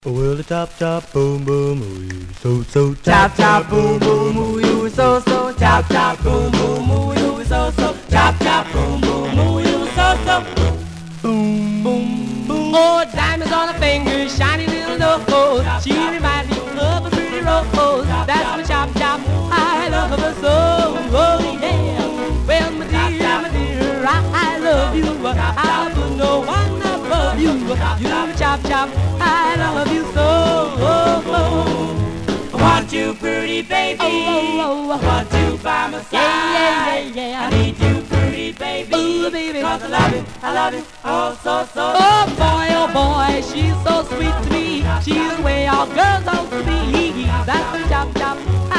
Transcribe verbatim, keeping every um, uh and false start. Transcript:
Oh, well, the chop chop boom boom, ooh you so so Chop chop boom boom, ooh you so so. Chop chop boom boom, ooh you so so. Chop chop boom boom, ooh you so so. Boom boom boom. Oh, diamonds on her fingers, shiny little nose. She reminds me of a pretty rose. That's my chop chop. I love her so. Oh yeah. Well, my dear, my dear, I love you. I put no one above you. You chop chop. I love you so. I want you, pretty baby. Oh, oh, oh, oh. I want you by my side. Yeah, yeah, yeah, yeah. I need you, pretty baby. Ooh, baby. Cause I love you, I love you, oh, so, so. Oh, boy, oh, boy, she's so sweet to me. She's the way all girls ought to be. That's the chop, chop.